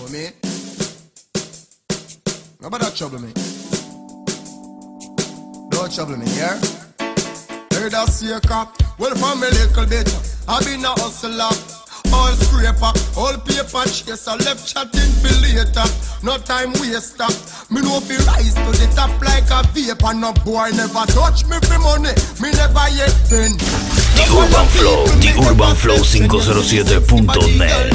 trouble me. Nobody trouble me. Don't trouble me, yeah? Heard that circle. Well, from a little bit, I been a hustler. All scraper, all paper chaser. Left chatting for later. No time waster. Me no fi rise to the top like a vapor. No boy never touch me for money. Me never yet been. The Urban Flow 507.net.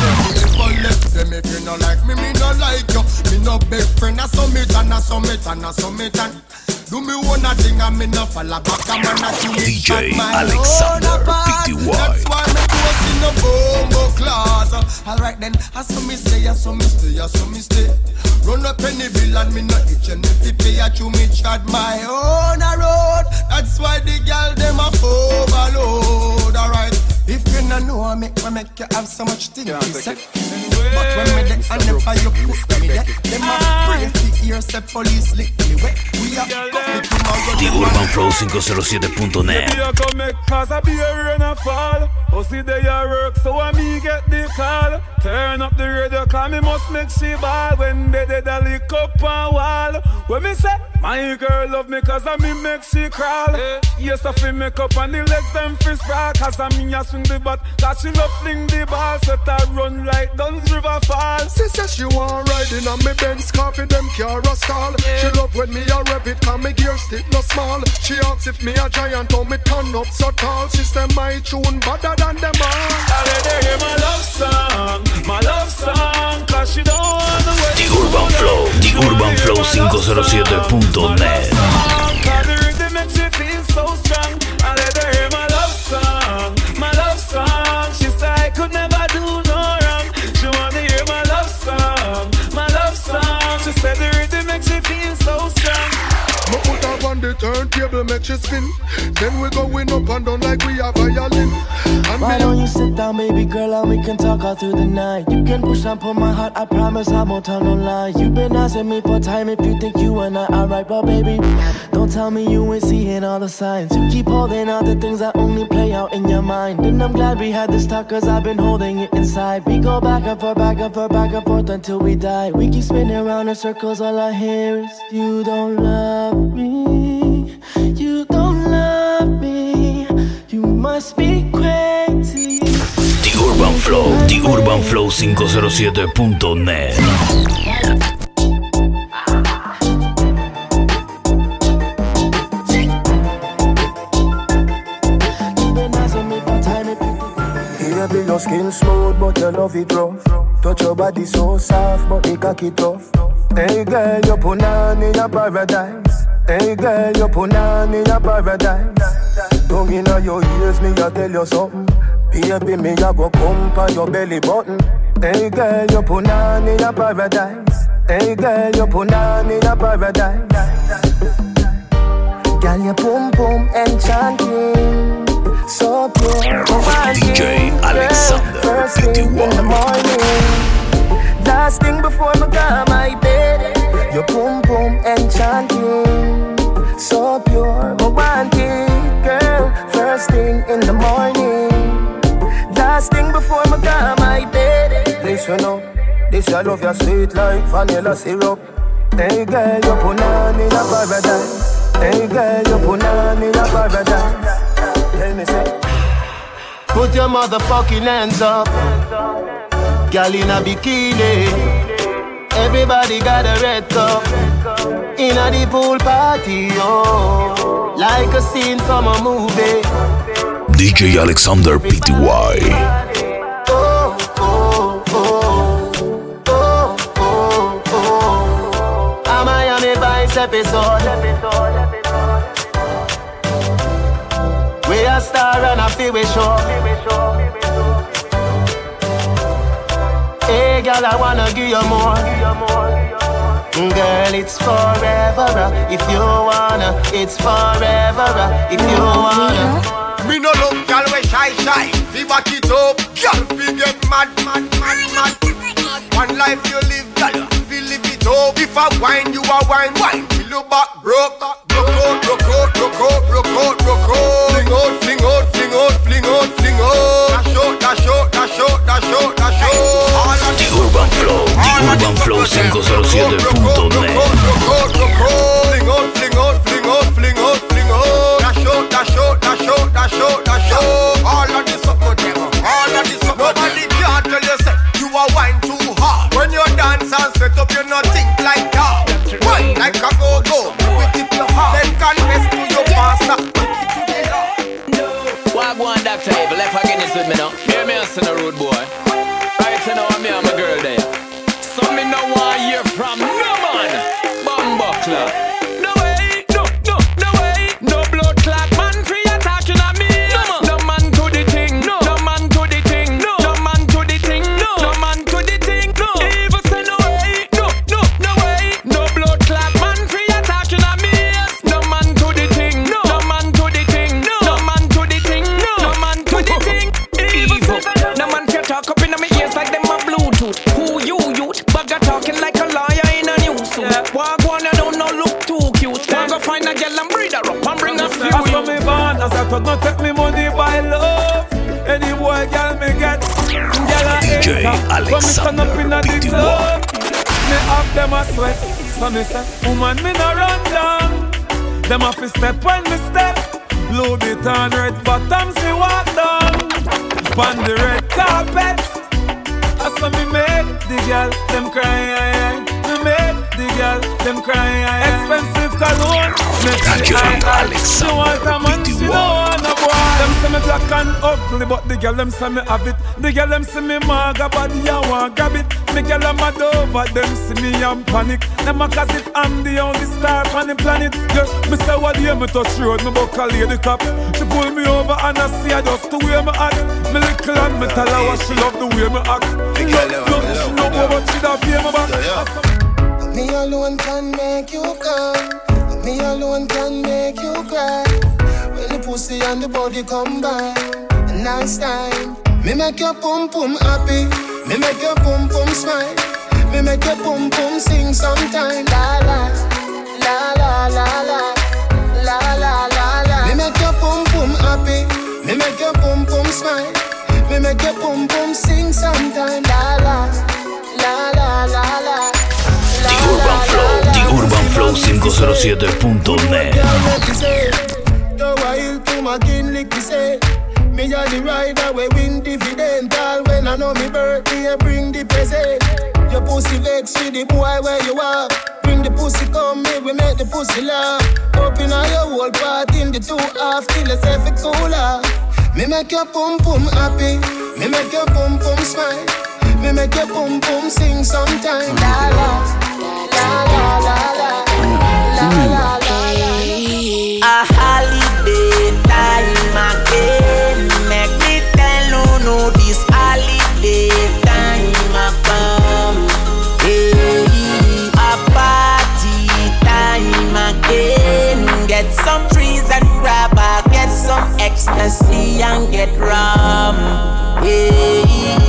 If you no like me, me no like you. Me no big friend, I summit and I summit and I summit and do me one thing and me no fall back. I'm on a DJ Alexander Pty. That's why me was in the bombo class. Alright then, I saw me stay, I saw me stay, I saw me stay. Run up any bill and me no itch and if you pay a chew me chat my own road. That's why the girl them a overload. Alright, if you no know I make you have so much things to say. But when me there and never you put me there, them a pray for ear say police lick me wet. We are coffee tomorrow. The Urban Flow 507.net. Maybe I come make cause I be a rain and fall. Oh, see they a work, so I me get the call. Turn up the radio, cause me must make she ball. When they did a lick up and wall. When me say, my girl love me cause I me make she crawl. Yes, I feel make up and the legs them free sprawl. Cause I me a swing the bat, cause she love fling the ball. So I run like Duns River Fall. She says she want riding on me Benz car for them car a stall. She love when me a rev it, cause me gear stick no small. She asks if me a giant or me turn up so tall. She say my tune better than them all. I let her hear my love song, cause she don't want the way. The Urban Flow 507.net. Cause the rhythm makes you feel so strong. I let her hear my love song. She said I could never do no wrong. She wanna hear my love song. She said the rhythm makes you feel so strong. Me put up on the turntable, make you spin. Then we going up and down like we have violin. And why don't you sit down, baby girl, and we can talk all through the night. You can push and pull my heart, I promise I won't tell no lie. You've been asking me for time if you think you and I are right. But baby, don't tell me you ain't seeing all the signs. You keep holding out the things that only play out in your mind. And I'm glad we had this talk, cause I've been holding it inside. We go back and forth, back and forth, back and forth until we die. We keep spinning around in circles, all I hear is you don't love me, you don't love me, you must be crazy. The Urban Flow 507.net. Baby, your skin smooth, but your love it rough. Touch your body so soft, but it cocky tough. Hey girl, you punani in your paradise. Hey girl, you punani in your paradise. Tongue inna your ears, me a tell you something. Baby, me a go pump on your belly button. Hey girl, you punani in your paradise. Hey girl, you punani in your paradise. Girl, you pum pum enchanting. So pure, DJ Alexander first thing in the morning, last thing before my go my bed. Your boom boom enchanting, so pure, romantic, girl. First thing in the morning, last thing before my go my bed. Listen up, this I love your sweet like vanilla syrup. Hey girl, you punani in your paradise. Hey girl, you punani in your paradise. Tell me say, put your motherfucking hands up. Girl in a bikini, everybody got a red cup. In a the pool party, oh, like a scene from a movie. DJ Alexander Pty. Oh, oh, oh, oh, oh, oh. A Miami Vice episode. We a star and a feel we show. Hey girl, I wanna give you more. Girl, it's forever. If you wanna, it's forever. If you wanna. Me no love girl we shy. See back it up. Girl fi get mad. One life you live, girl, fi live it up. If I wine, you a wine. Till you back broke. Broke out. Fling out. Dash out. The Urban urbanflow507.net. Dash out. All of this up, nobody can't tell you say you are wine too hard. When you dance and set up, you not think like that. Wine like a go-go, we tip your heart. Then confess to your pastor. Why go on that table? Left again this with me now. Hear me as in a rude boy. Right now, me and my girl there. So me no want hear from no man. Bumbuckler. No way, no way. No blood clot man free attacking on me. No man to the thing. No man to the thing. No man to the thing. No man to the thing. No. Even say no way, no way. No blood clot man free attacking on me. No man to the thing. No man to the thing. No man to the thing. No man to the thing. Even say no man can talk up in my ears like them a Bluetooth. Who you youth? Bugger talking like a lawyer in a news suit. Walk one, I don't know, look too cute. Then go find a girl and breed her up and bring her few. I saw me born, as I could not take me money by love. Any boy, girl, me get. Girl, I DJ hate her. When me stand up in a Alexander the club, me have them a sweat. So me say, woman, me no run down. Them a fi step when me step. Blue bit and red bottoms, me walk down. On the red carpet. I saw me make the girl, them cry. Me make the girl, them cry. Expensive cologne, DJ Alexander she want a man, she don't want a boy. Them say me black and ugly, but the girl them say me have it. The girl them say me maga body, I want grab it. Me girl I'm mad over, them see me and panic. Them a cause if I'm the only star on the planet. Yeah, me say what the me touch road, me buckle lady cop. She pull me over and I see her just the way me act. Me little and me tell her what she love the way me act. She know what she da pay me back. Me alone can make you come. Me alone can make you cry. When the pussy and the body come by, nice time. Me make your pum pum happy. Me make your pum pum smile. Me make your pum pum sing sometime. La la la la la la la la la la. Me make your pum pum happy. Me make your pum pum smile. Me make your pum pum sing sometime. La la la la la la. The Urban Flow 507.net. The wild to my kin lick say. Me a the rider we win dividend. All when I know me birthday bring the present. Your pussy vex with the boy where you are. Bring the pussy come me we make the pussy laugh. Open all your whole part in the 2 half till it's every cooler. Me make your pum pum happy. Me make your pum pum smile. Me make your pum pum sing sometime. La la. La la la la la la la. A holiday time again. Make me tell you no this holiday time a come. Hey, a party time again. Get some trees and grabber, get some ecstasy and get rum. Hey,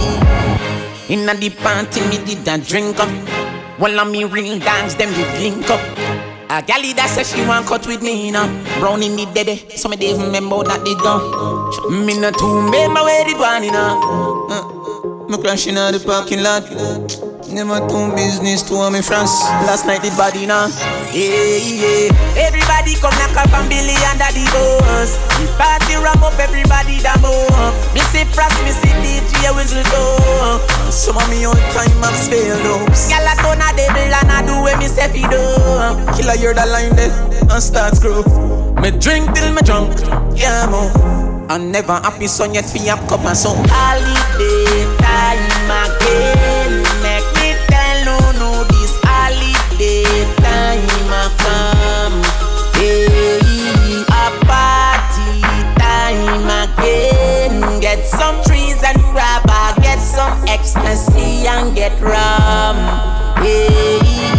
inna the party me did a drink up. While on me ring dance, them you link up. A galley that says she want cut with me, you know. Brown in the dead, so me dey remember that they gone. Me not too remember where it one, you know. Me crashing out the parking lot. Never do business to me France. Last night it body now. Yeah. Everybody come knock up and Billy under the bus. The party ram up, everybody da move. Me see Frost, me see DJ whistle go. Some of me on time I'm spelled up. Gyal a turn a devil and I do what me say fi do. Killer hear the line there and start screw. Me drink till me drunk, yeah mo. I'm never happy so yet fi up cup and so. Holiday time again. Make me tell no this holiday time a come. Hey, a party time again. Get some trees and grabber, get some ecstasy and get rum. Hey,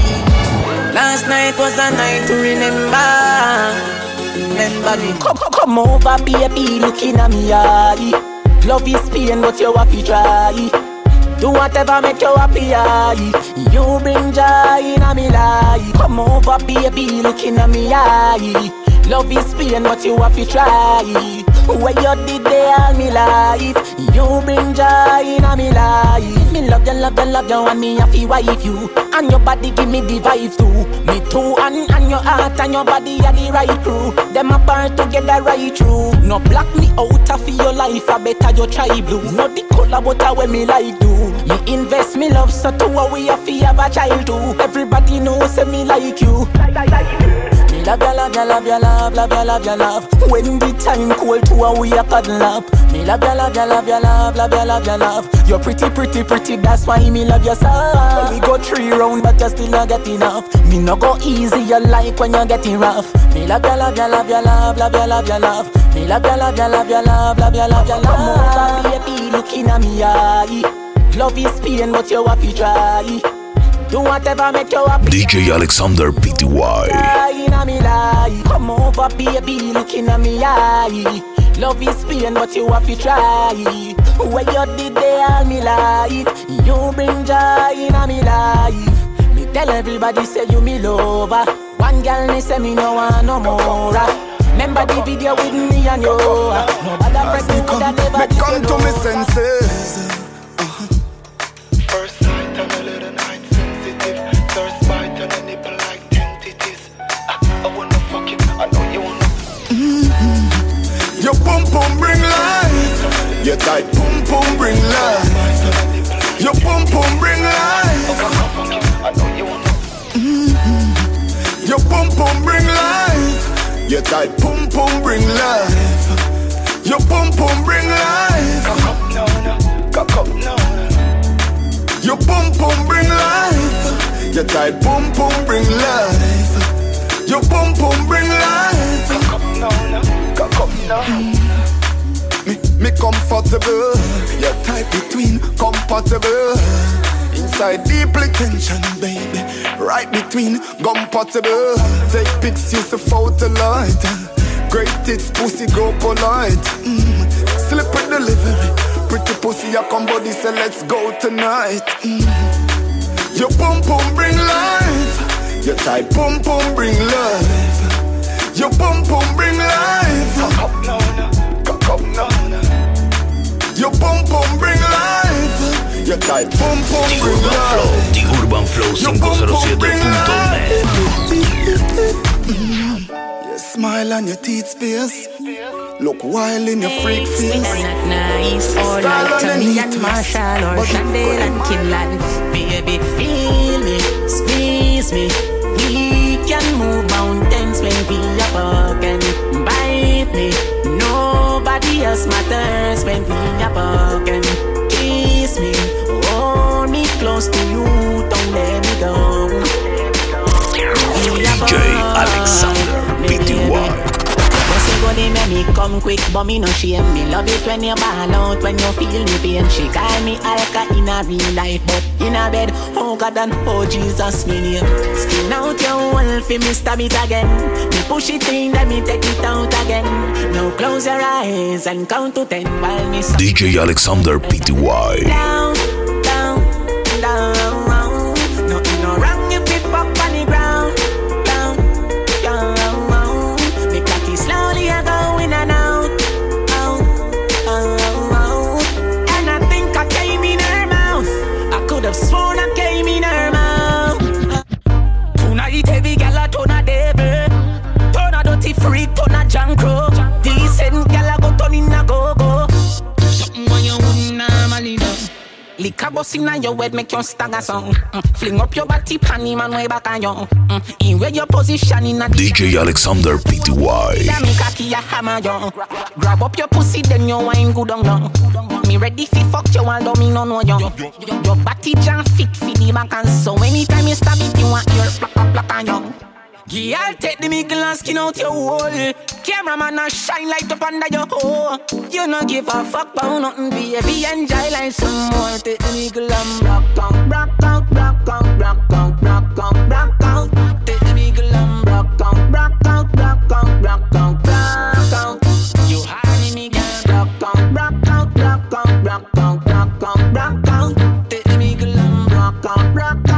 last night was a night to remember. Remember me. Come over, baby, looking at me eye. Love is pain, but you have to try. Do whatever make you happy, eye. You bring joy in a me life. Come over, baby, looking at me eye. Love is pain, but you have to try. Where you did there all me life. You bring joy in a me life. Me love you love you, and me a fi wife you. And your body give me the vibe too. Me too, and your heart and your body are the right crew. Them apart together right through. No block me out of your life, I better you try blue. No the color but I when me like do. Me invest me love so to a we a fi have a child too. Everybody knows say me like you. Me love ya, love ya, love ya, love, love ya, love ya, love. When the time cold to a we a cuddle up. Me love ya, love ya, love ya, love, love ya, love ya, love. You're pretty, pretty, pretty, that's why me love you so. We go 3 round but you still not get enough. Me no go easy, you like when you're getting rough. Me love ya, love ya, love ya, love, love ya, love ya, love. Me love ya, love ya, love ya, love, love ya, love ya, love. Come over, baby, looking at me eye. Love is pain, but you have to try. Do whatever make you happy. DJ Alexander Pty. Come over, baby, looking at me eye. Love is pain, but you have to try. When you did they all me life, you bring joy in me life. Me tell everybody say you me lover. One girl me say me no want no more. Remember the video with me and you. Nobody press me could have never did come to me senses. First night I'm a little night sensitive. Thirst bite on a nipple like tentative. I wanna fuck you, I know you wanna. Your pum pum bring life. Your tight pum pum bring life. Your pum pum bring life. I know you wanna. Your pum pum bring life. Your tight pum pum bring life. Your pum pum bring life. Cock up, no. Your pum pum bring life. Your tight pum pum bring life. Your pum pum bring life. Cock up, no. Me comfortable. Your type between compatible. Inside deeply tension, baby. Right between compatible. Take pics, use the photo light. Great tits, pussy go polite. Slip with delivery. Pretty pussy, I come body, say let's go tonight. Your pum pum bring life. Your tight pum pum bring life. Your pum pum bring life. Cock up, no. Your pum pum bring life. Your tight pum pum bring life. The Urban Flow 507.net. Your smile and your teeth space. Look wild in your freak face. Not nice. Or like Tommy and Marshall or Chandel and Kinlan. Baby, feel me, squeeze me. We can move mountains when we are broken. Bite me. Nobody else matters when we are broken. Kiss me, hold me close to you, don't let me go. DJ Alexander Pty. They make me come quick, but me no shame. Me love it when you ball out, when you feel me pain. She call me Alka in a real life, but in a bed, oh God and oh Jesus, me name. Skin out your wall for me stab it again. Me push it in, then me take it out again. Now close your eyes and count to 10 while me DJ Alexander Pty. Down, down, down. Nothing no wrong if it pop on the ground. Slowly I go in and out, and I think I came in her mouth. I could have sworn I came in her mouth. Tonight heavy gal a turn a devil, turn a dirty freak, turn a jankro. Decent gal a go turn in a go-go. Something when you wouldn't normally do. Liquor bust inna your head make you stagger song. Fling up your body pan him and way back on you. In where your position in a DJ Alexander Pty. Damn cocky a hammer you. Grab up your pussy then you wine good on you. Me ready fi fuck you although me no know you. Your body jam fit fi the back and so anytime you stab it you want your plak on you. Girl, take the middle and skin out your hole. Cameraman a shine light up under your hole. You no give a fuck about nothing, baby. Enjoy like some more. Take the middle and rock out. Take the middle and rock out. You honey me, girl. Rock out. Take the middle and rock out.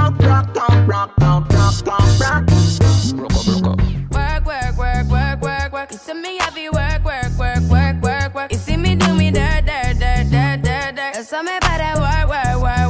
Work. You see me heavy work. You see me do me dirt. You saw me better work.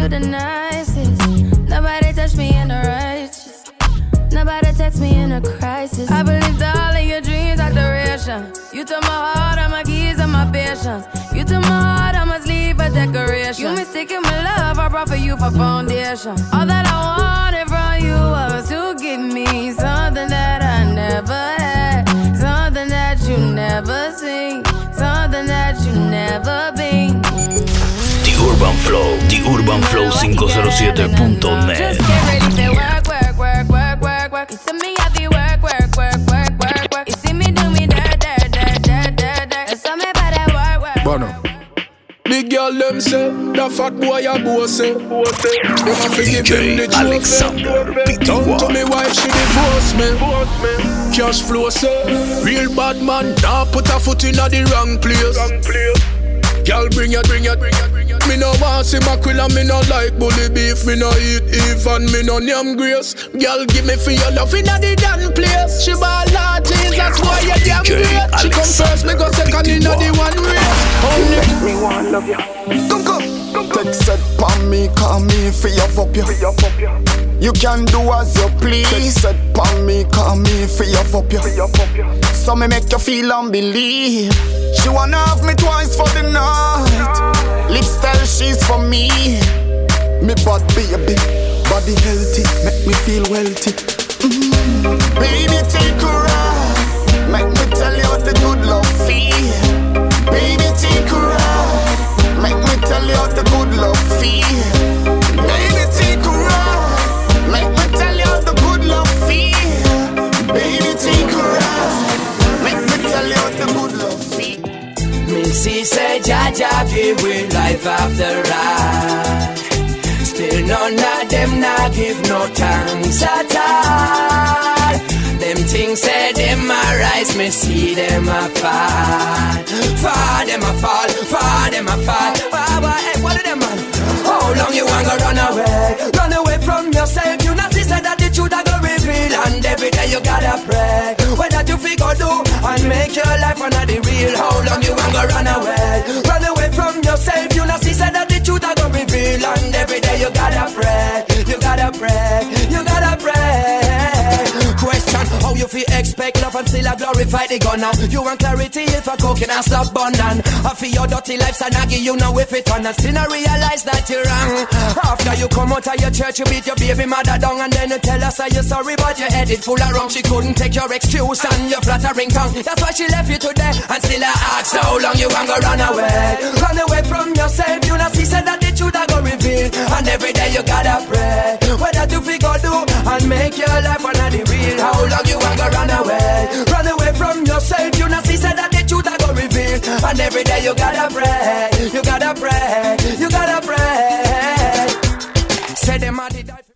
the nicest. Nobody touched me in the righteous. Nobody text me in a crisis. I believed all of your dreams are duration. You took my heart, all my keys, and my patience. You took my heart, I must leave for decoration. You mistaken my love, I brought for you for foundation. All that I wanted from you was to give me something that I never had, something that you never seen, something that you never been. The Urban Flow, The Urban Flow 507.net. Just get ready to work, work, work, work, work, work. You see me happy work, work, work, work, work, work. You see me do me dirt, dirt, dirt, dirt, dirt, dirt. It's something about that work, work. Bono. Big girl them say, the fat boy a boss say. Them a forgive him the Alexander trophy. Down to me wife she divorce me. Cash flow say, real bad man nah put a foot in the wrong place. Girl bring it. Me no want see mackerel and me no like bully beef. Me no eat even, me no name grace. Girl give me for your love in the damn place. She ball artist, that's why you damn great. She come first, me go second in the one race. Only me want love you. Come. Take set pon me, call me for your fuck you. You can do as you please. Set pon me, call me for your fuck you. So me make you feel and believe. She wanna have me twice for the night. Lips tell she's for me. Me bad baby, body healthy, make me feel wealthy. Baby take a ride, make me tell you the good love feel. Baby take a ride, make me tell you the good love feel. Baby take a ride, make me tell you the good love feel. Baby take a ride, make me tell you the good love feel. Missy said, Jaja give we life after ride. Still none of them not give no thanks at all. Them things say them a rise, me see them a fall. Fall them a fall, fall them a fall. Hey, what are them man? How long you wanna run away? Run away from yourself. You not see that the truth I go reveal. And every day you gotta pray. Whether you figure do and make your life under the real. How long you wanna run away? Run away from yourself. You not see that the truth I go reveal. And every day you gotta pray. You gotta pray. You gotta pray. Question, how you feel expect love and still a glorify the gunner? You want clarity if a cocaine and stop bundle. I feel your dirty life and I give you know if it on. And still not realize that you're wrong. After you come out of your church, you beat your baby mother down. And then you tell us that you're sorry but your head is full of wrong. She couldn't take your excuse and your flattering tongue. That's why she left you today. And still I ask how long you want to run away. Run away from yourself. You not see said that the truth I go reveal. And every day you gotta pray. Whether you figure do and make your life under the real. How long you want to run away? Run away from yourself. You not see said that the truth I go reveal. And every day you gotta pray. You gotta pray. You gotta pray. Say them are the